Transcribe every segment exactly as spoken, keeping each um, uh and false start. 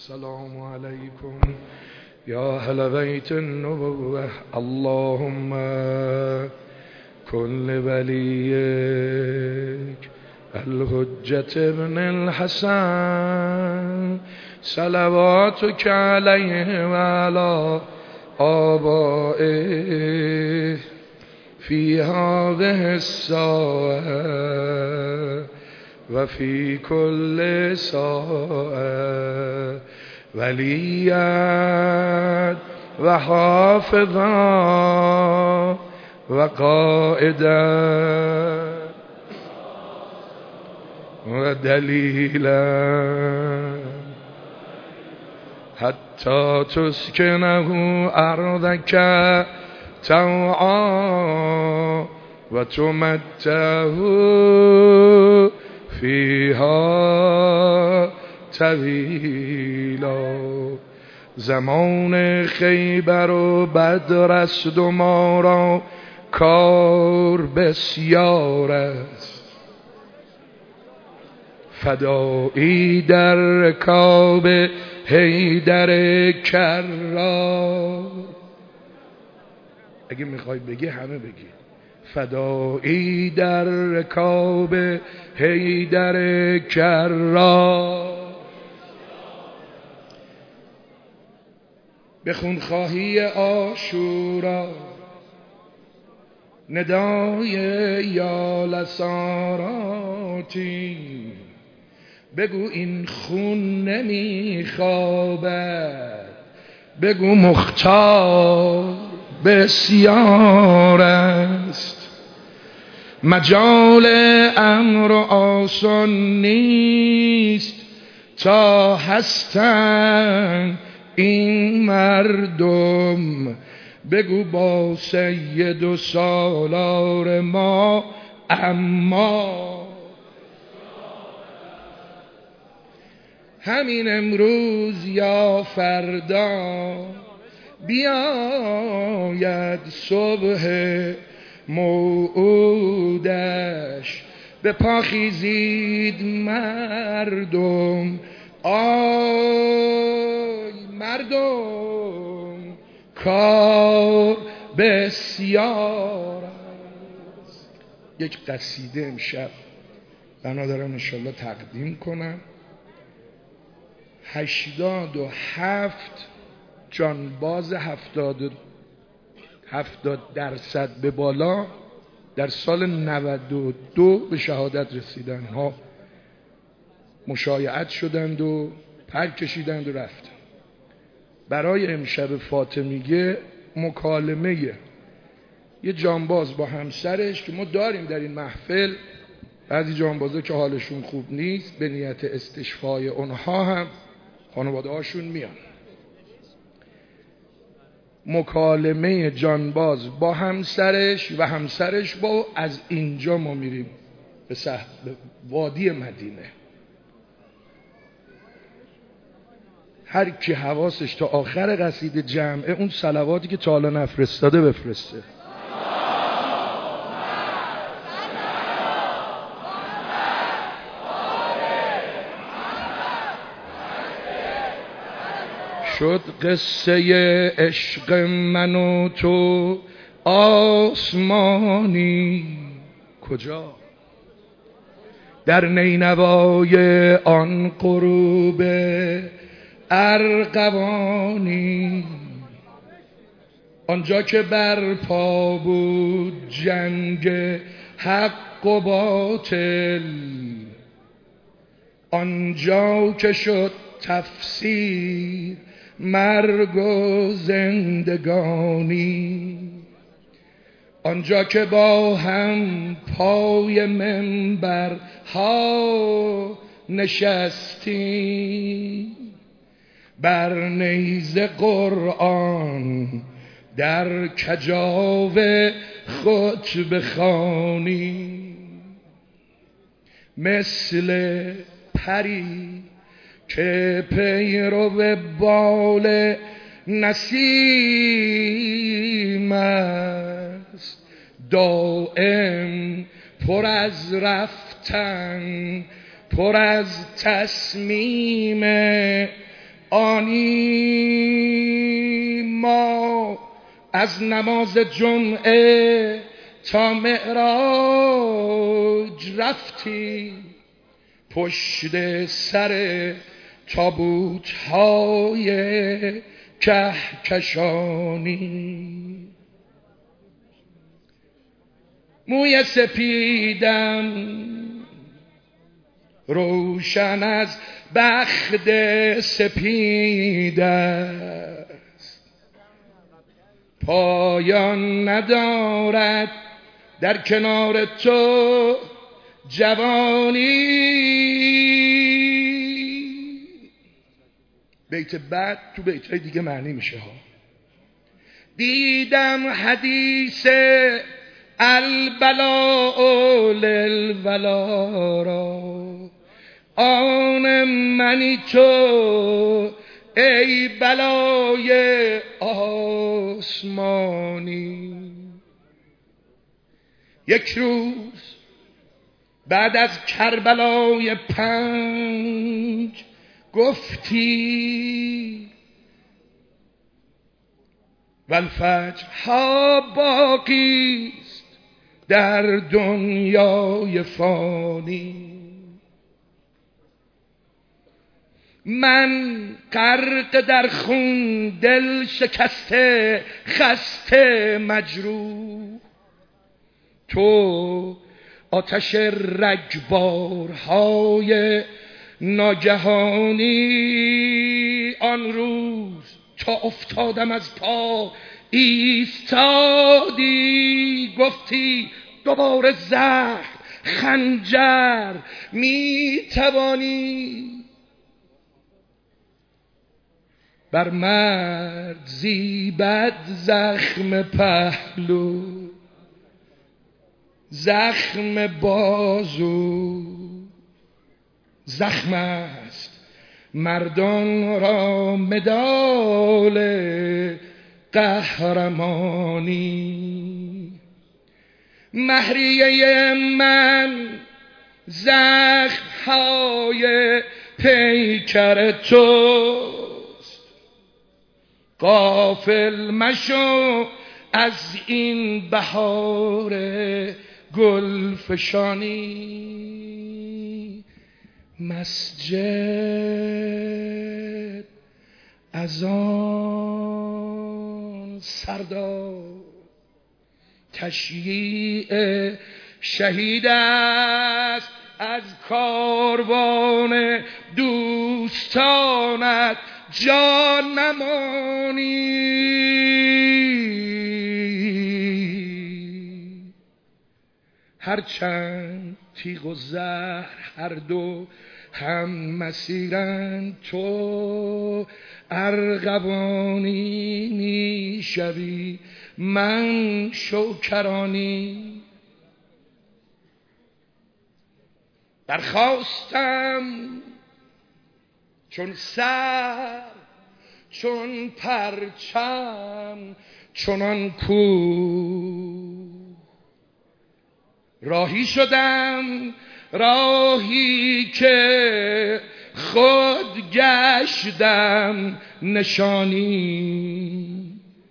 السلام عليكم يا أهل بيت النبوة اللهم كن لوليك الحجة ابن الحسن صلواتك عليه وعلى آبائه في هذه الساعة وفي كل ساعة وليا وحافظا وقائدا ودليلا حتى تسكنه أرضك طوعا وتمتعه فيها طویلا. زمان خیبر و بدر است و ما را کار بسیار است، فدایی در رکاب حیدر کرار. اگه میخوای بگی همه بگی فدایی در رکاب حیدر کرار. به خونخواهی عاشورا ندای یا لساراتی، بگو این خون نمیخوابد، بگو مختار بسیار است. مجال امر آسان نیست تا هستند این مردم، بگو با سید و سالار ما اما همین امروز یا فردا بیاید صبح موعودش. به پا خیزید مردم، آی مردم کار بسیار است. یک قصیده امشب بنا دارم انشالله تقدیم کنم. هشتاد و هفت جانباز هفتاد هفتاد درصد به بالا در سال نود و دو به شهادت رسیدن ها، مشایعت شدند و پر کشیدند و رفتند. برای امشب فاطمیه مکالمه یه جانباز با همسرش که ما داریم در این محفل، بعضی جانبازا که حالشون خوب نیست به نیت استشفای اونها هم خانواده هاشون میان. مکالمه جانباز با همسرش و همسرش با از اینجا ما میریم به صحب وادی مدینه. هر کی حواسش تا آخر قصیده جمعه اون صلواتی که تا حالا نفرستاده بفرسته. شد قصه عشق من و تو آسمانی کجا، در نینوای آن غروب ارغوانی، آنجا که برپا بود جنگ حق و باطل، آنجا که شد تفسیر مرگ و زندگانی، آنجا که با هم پای منبر ها نشستی، بر نیزه قرآن در کجاو خطبه خوانی، مثل پری که پیرو به بال نسیم است، دائم پر از رفتن، پر از تصمیم آنی ما از نماز جمعه تا معراج رفتی، پشت سر تابوت های کهکشانی. موی سپیدم روشن از بخت سپید است، پایان ندارد در کنار تو جوانی. بیت بعد تو بیت‌های دیگه معنی میشه ها. دیدم حدیث البلاء للولا را، آن منی تو ای بلای آسمانی. یک روز بعد از کربلای پنج گفتی والفجر ها باقیست در دنیای فانی. من غرق در خون، دل شکسته، خسته، مجروح، تو آتش رگبارهای ناگهانی. آن روز تا افتادم از پا ایستادی، گفتی دوباره زهر خنجر می توانی. بر مرد زیبد زخم پهلو، زخم بازو، زخم است مردان را مدال قهرمانی. مهریه من زخم های پیکر توست، غافل مشو از این بهار گلفشانی. مسجد از آن سردار، تشییع شهید است از کاروان دوستانت جان نمانی. هرچند تیغ و زهر هر دو هم مسیرند، تو ارغوانی میشوی من شوکرانی. برخاستم چون سر، چون پرچم، چونان کوه، راهی شدم راهی که خود گشتم نشانی.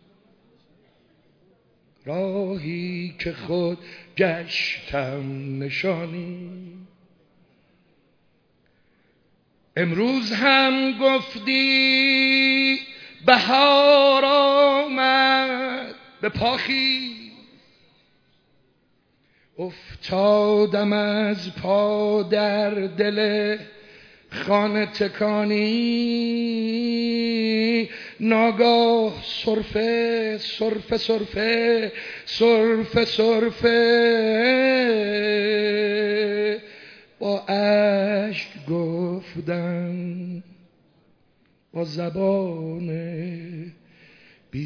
راهی که خود گشتم نشانی. امروز هم گفتی بهار آمد، به پاخی افتادم از پا در دل خانه تکانی. ناگاه سرفه سرفه سرفه سرفه سرفه با اشک گفتم، با زبان بی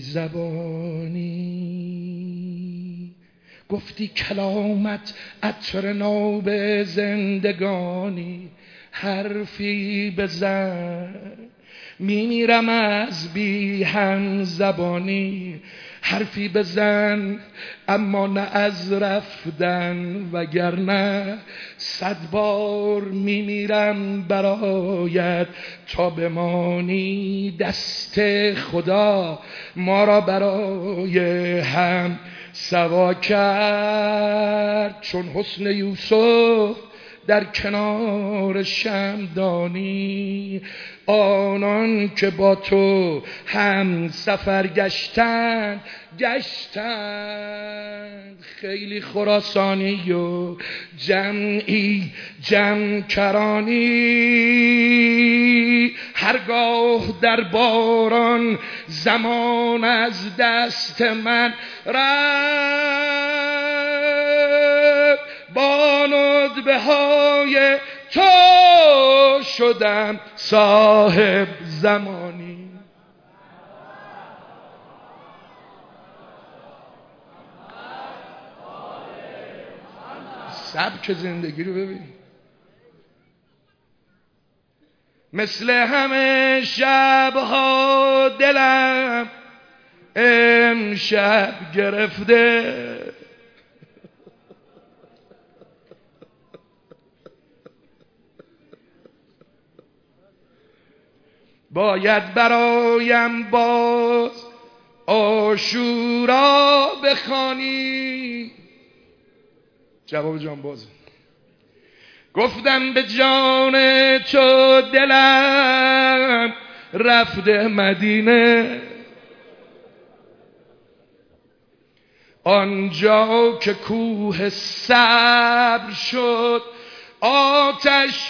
زبانی. گفتی کلامت عطر ناب زندگانی، حرفی بزن میمیرم از بی هم زبانی، حرفی بزن اما نه از رفتن، وگرنه صد بار میمیرم برایت تا بمانی. دست خدا ما را برای هم سوا کرد، چون حسن یوسف در کنار شمدانی. آنان که با تو هم سفر گشتند گشتند خیلی خراسانی و جمعی جمع کرانی. هرگاه در باران زمان از دست من رفت، با ندبه های تو شدم صاحب زمانی. سبک زندگی رو ببین. مثل همه شبها دلم امشب گرفته، باید برایم باز عاشورا بخوانی. جواب جان بازه. گفتم به جان تو دلم رفته مدینه، آنجا که کوه صبر شد آتش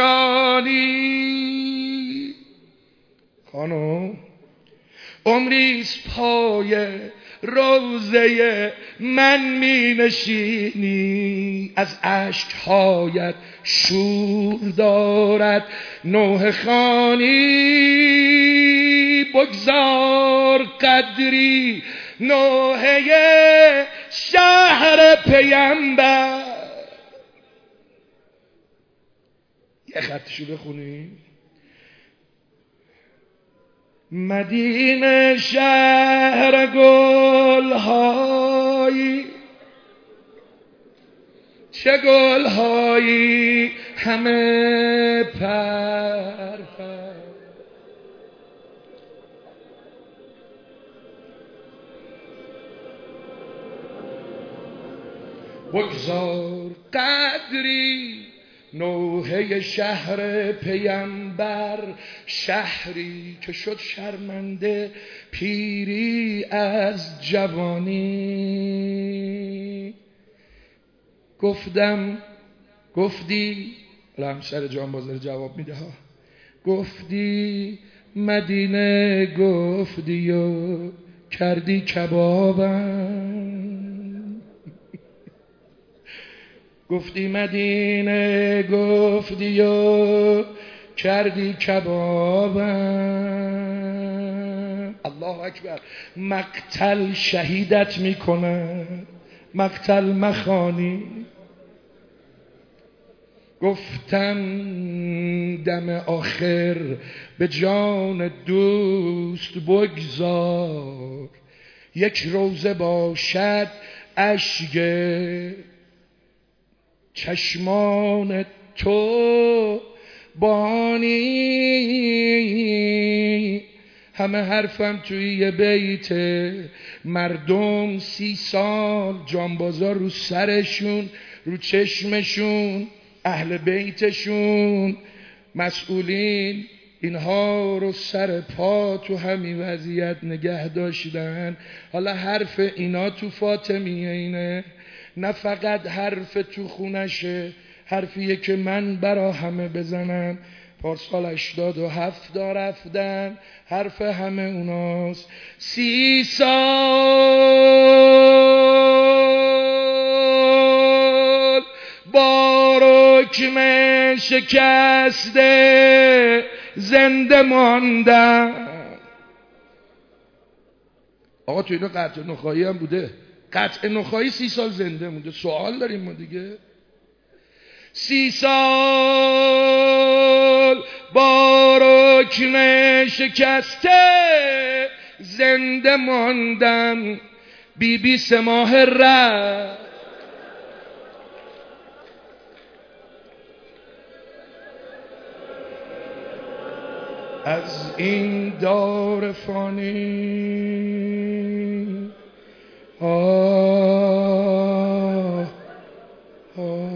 فشانی. خانم عمریست پای روضه من می نشینی، از اشکهایت شور دارد نوحه خوانی. بگذار قدری نوحه شهر پیمبر. یه خطشو بخونی. مدینه شهر گل‌هایی، چه گل‌هایی همه پر پر. بگذار قدری نوحه شهر پیمبر، شهری که شد شرمنده پیری از جوانی. گفتم گفتی، همسر جان بازار جواب میده ها، گفتی مدینه گفتی و کردی کبابم. گفتی مدینه گفتی و کردی کبابم. الله اکبر. مقتل شهیدت میکنه، مقتل مخانی. گفتم دم آخر به جان دوست بگذار، یک روزه باشد اشک چشمان تو بانی. همه حرفم توی یه بیت، مردم سی سال جانبازار رو سرشون رو چشمشون، اهل بیتشون مسئولین اینها رو سر پا تو همین وضعیت نگه داشتن. حالا حرف اینا تو فاطمیه اینه، نه فقط حرف تو خونشه، حرفیه که من برا همه بزنم. پارسال هشتاد و هفت رفتن، حرف همه اوناست. سی سال با رکم شکسته زنده ماندم. آقا تو اینو قطع نخایی هم بوده، قطع نخایی سی سال زنده مونده. سوال داریم ما دیگه. سی سال با رکم شکسته زنده ماندم، بی بی سه ماه رفت، از این دار فانی. آه آه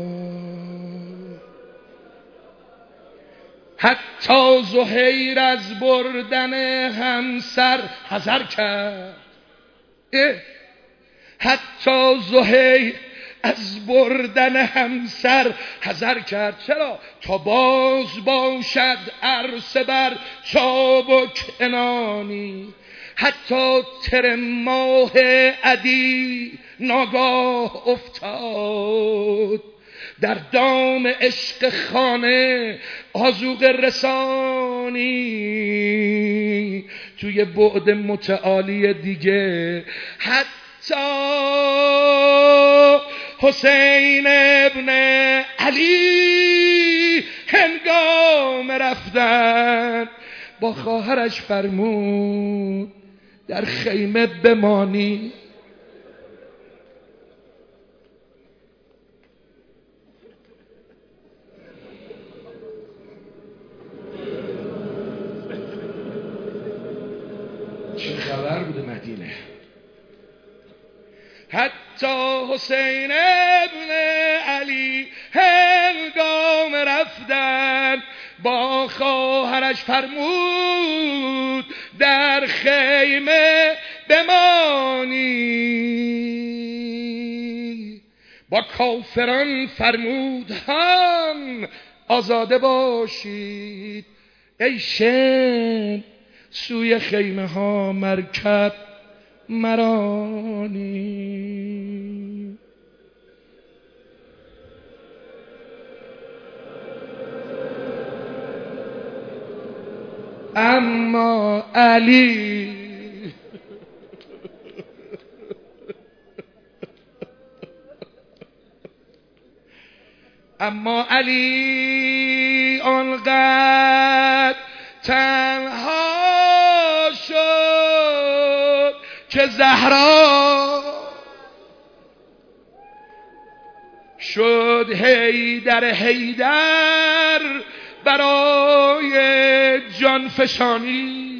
حتی زهیر از بردن همسر حذر کرد. حتی زهیر از بردن همسر حذر کرد. چرا؟ تا باز باشد عرصه بر چابک عنانی. حتی تر ماه عدی ناگاه افتاد در دام عشق خانه آذوقه رسانی. توی بعد متعالی دیگه حتی حسین ابن علی هنگام رفتن با خواهرش فرمود در خیمه بمانی. چه خبر بوده مدینه؟ حتی حسین ابن علی هنگام رفتن با خواهرش فرمود در خیمه بمانی. با کافران فرمود هم آزاده باشید. ای شن سوی خیمه ها مرکب مرانی. اما علی اما علی آنقدر تنها شد که زهرا شد حیدر حیدر برای جان فشانی.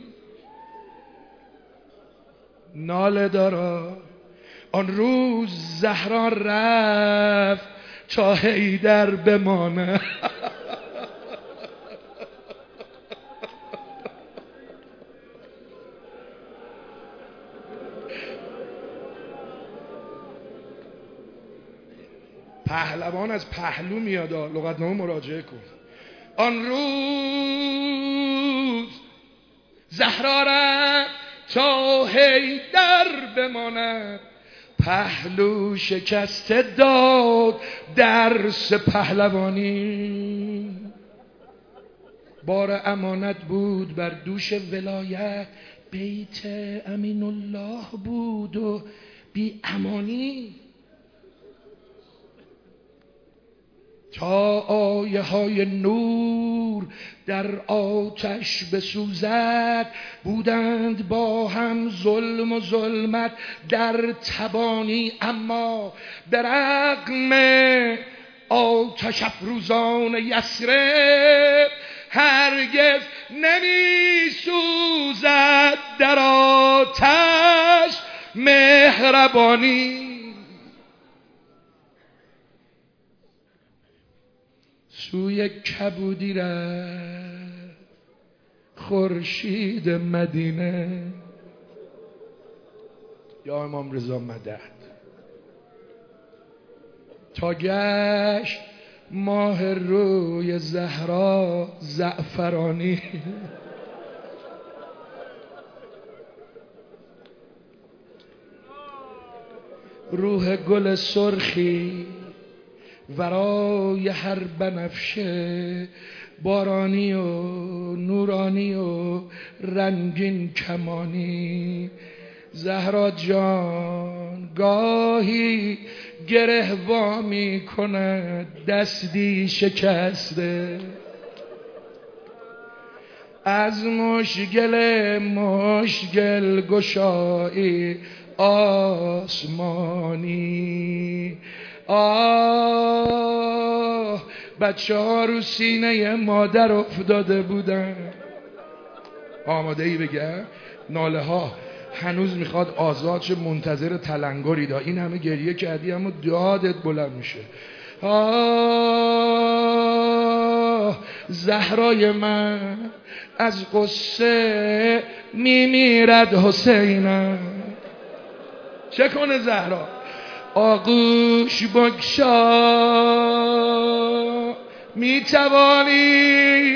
ناله دارا آن روز زهرا رفت تا حیدر بمانه. پهلوان از پهلو میاد، لغتنامه مراجعه کن. آن روز زهرا رفت تا حیدر بماند، پهلو شکسته داد درس پهلوانی. بار امانت بود بر دوش ولایت، بیت امین الله بود و بی امانی. تا آیه های نور در آتش بسوزد، بودند با هم ظلم و ظلمت در تبانی. اما به رغم آتش افروزان یثرب هرگز نمی سوزد در آتش مهربانی. سوی کبودی رفت خورشید مدینه. یا امام رضا مدد تا گشت ماه روی زهرا زعفرانی. روح گل سرخی ورای هر بنفشه، بارانی و نورانی و رنگین کمانی. زهرا جان گاهی گره وا می کند دستی شکسته، از مشکل مشکل گشایی آسمانی. آه بچه ها رو سینه مادر افتاده بودن. آماده ای بگم؟ ناله ها هنوز میخواد آزاد شه، منتظر تلنگری دا. این همه گریه کردی اما دادت بلند میشه. آه زهرای من از قصه میمیرد حسینم. چه کنه زهرا؟ آغوش بگشا میتوانی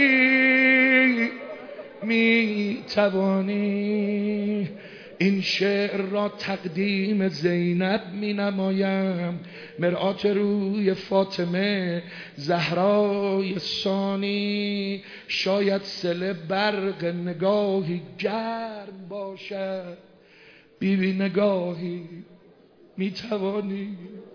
میتوانی این شعر را تقدیم زینب می نمایم، مرآت روی فاطمه زهرای ثانی. شاید صله برق نگاهی گرم باشد، بیبی نگاهی می توانی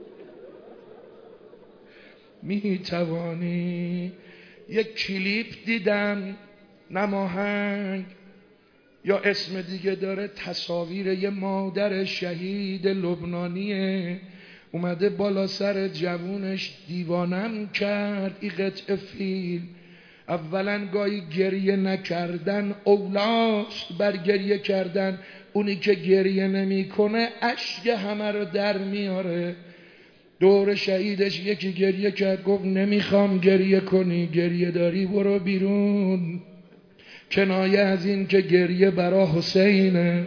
می توانی. یک کلیپ دیدم نماهنگ یا اسم دیگه داره، تصاویر یه مادر شهید لبنانیه، اومده بالا سر جوونش دیوانم کرد. این قطعه فیلم اولا گاهی گریه نکردن اولاست بر گریه کردن. اونی که گریه نمی کنه اشک همه رو در میاره. دور شهیدش یکی گریه کرد، گفت نمیخوام گریه کنی، گریه داری برو بیرون. کنایه از این که گریه برا حسینه.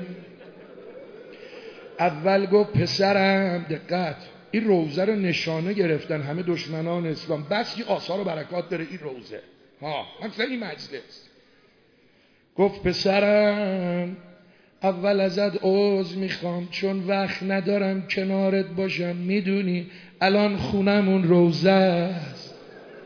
اول گفت پسرم، دقت، این روزه رو نشانه گرفتن همه دشمنان اسلام، بس که آثار و برکات داره این روزه ها، مثلا این مجلس. گفت پسرم اول ازت عذر میخوام چون وقت ندارم کنارت باشم، میدونی الان خونمون روزه است.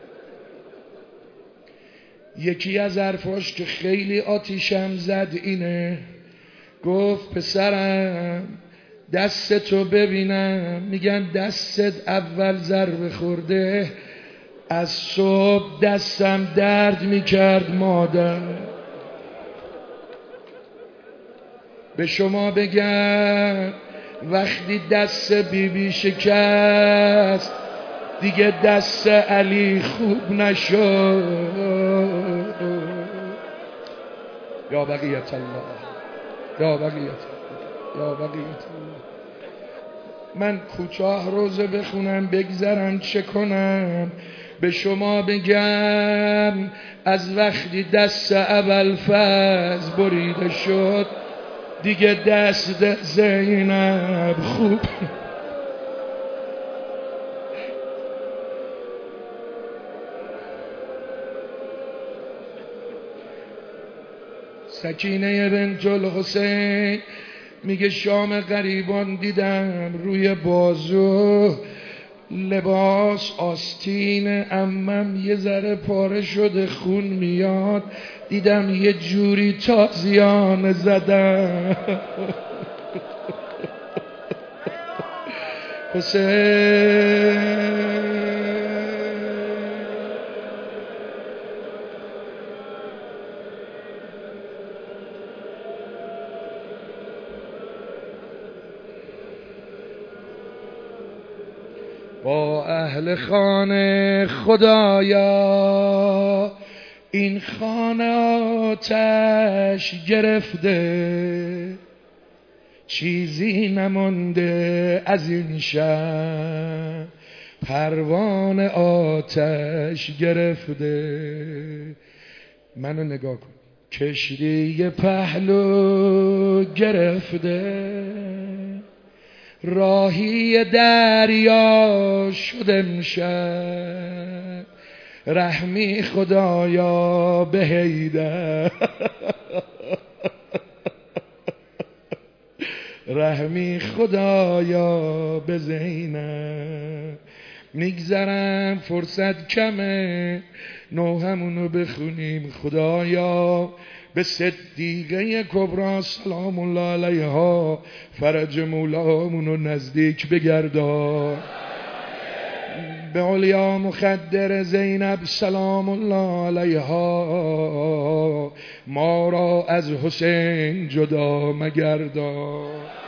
یکی از حرفاش که خیلی آتیشم زد اینه، گفت پسرم دستتو ببینم، میگن دستت اول ضربه خورده، از صبح دستم درد میکرد مادر. به شما بگم وقتی دست بیبی بی شکست دیگه دست علی خوب نشد. یا بقیت الله، یا بقیت الله، یا بقیت الله. من کوتاه روزه بخونم بگذرم چه کنم؟ به شما بگم از وقتی دست ابوالفضل بریده شد دیگه دست زینب خوب. سکینه بنت الحسین میگه شام غریبان دیدم روی بازو لباس آستین عمم یه ذره پاره شده خون میاد، دیدم یه جوری تازیانه زدم. حسین با اهل خانه خدایا این خانه آتش گرفته، چیزی نمانده از این شب پروانه آتش گرفته. منو نگاه کن، کشتی پهلو گرفته، راهی دریا شد امشب، رحمی خدایا به حیدر، رحمی خدایا به زینب. میگذرم فرصت کمه، نوحمونو بخونیم. خدایا به صدیقه کبرا سلام الله علیها فرج مولامونو نزدیک بگردان. به علیا مخدر زینب سلام الله علیها، ما را از حسین جدا مگردان.